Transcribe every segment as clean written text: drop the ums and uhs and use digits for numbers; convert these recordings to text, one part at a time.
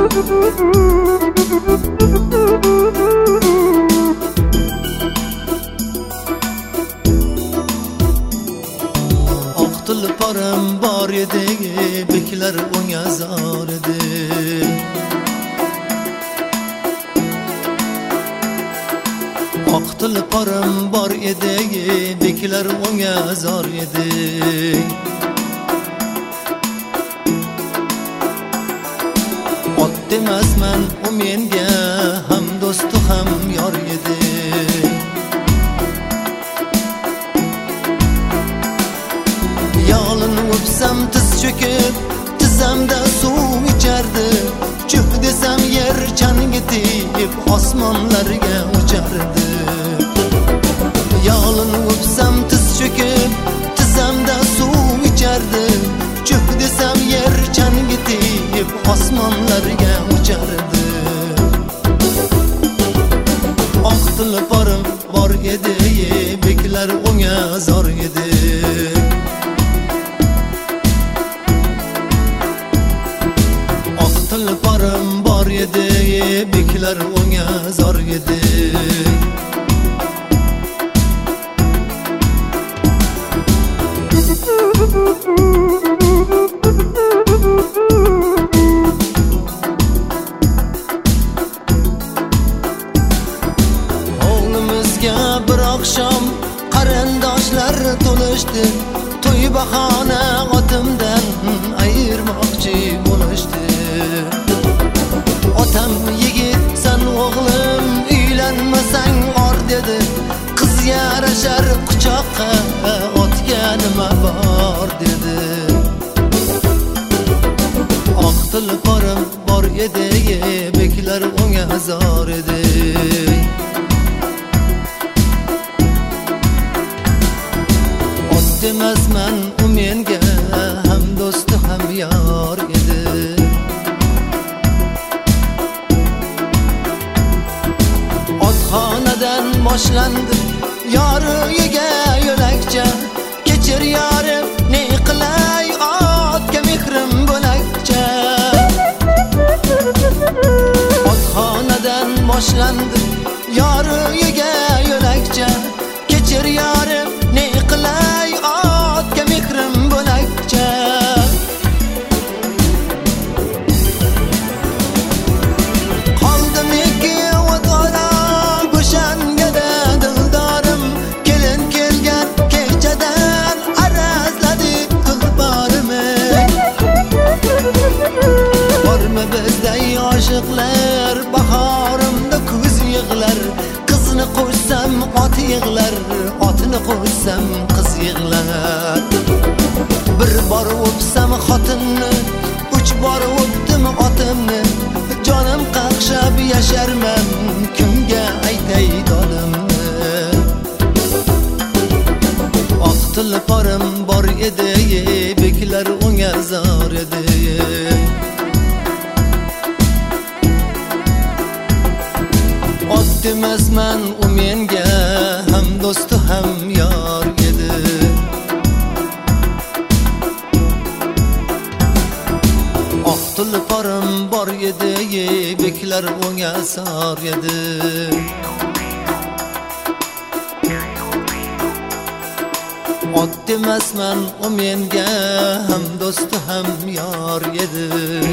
Tulparim bor edi, beklar unga zor edi. Oq tulparim bor edi, beklar unga zor edi. Ot demasman u menga ham do'sti ham yor edi. Yolun o'psam tiz cho'kib, tizzamda suv ichardi. Cho'k desam yer changitib, osmonlarga uchardi. Yolun o'psam tiz cho'kib, tizzamda suv ichardi. Cho'k desam yer changitib, osmonlarga uchardi. Oq tulparim bor edi, beklar unga zor edi. Tulparim bor edi, beklar unga zor edi. Hovlimizga bir oqshom qarindoshlar to'lishdi. To'y bahona otimdan ayirmoqchi bo'lishdi. Otam yigitsan o'g'lim, uylanmasang or dedi. Qiz yarashar quchoqqa, otga nima bor dedi. Oq tulparim bor edi, beklar unga zor edi. Ot demasman u menga ham do'sti ham yor edi. Otxonadan boshlandi yor uyiga yo'lakcha. Kechir yorim, ne qilay, otga mehrim bo'lakcha. Otxonadan boshlandi yor uyiga yo'lakcha. Kechir yorim, ne qilay, otga mehrim bo'lakcha. Oshiqlar bahorimda kuz yig'lar. Qizni qo'shsam ot yig'lar, otni qo'shsam qiz yig'lar. Bir bor o'psam xotinni, uch bor o'pdim otimni. Jonim qaqshab yasharman, kimga aytay dodimni. Oq tulparim bor edi, beklar unga zor edi. Ot demasman u menga ham do'sti ham yor edi. Oq tulparim bor edi, beklar unga zor edi. Ot demasman u menga ham do'sti ham yor edi.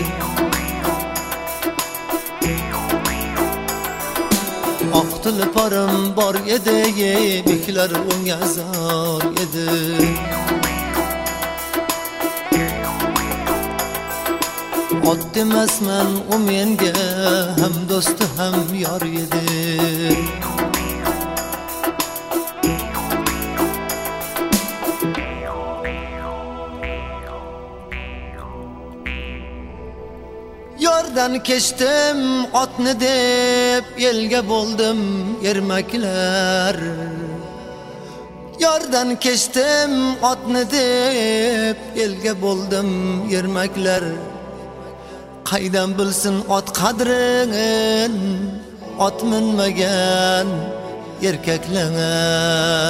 Oq tulparim bor edi, beklar unga zor edi. Ot demasman u menga ham do'sti ham yor edi. Yordan kechdim otni deb, elga bo'ldim ermaklar. Yordan kechdim otni deb, elga bo'ldim ermaklar. Qaydan bilsin ot qadrin, ot minmagan erkaklar.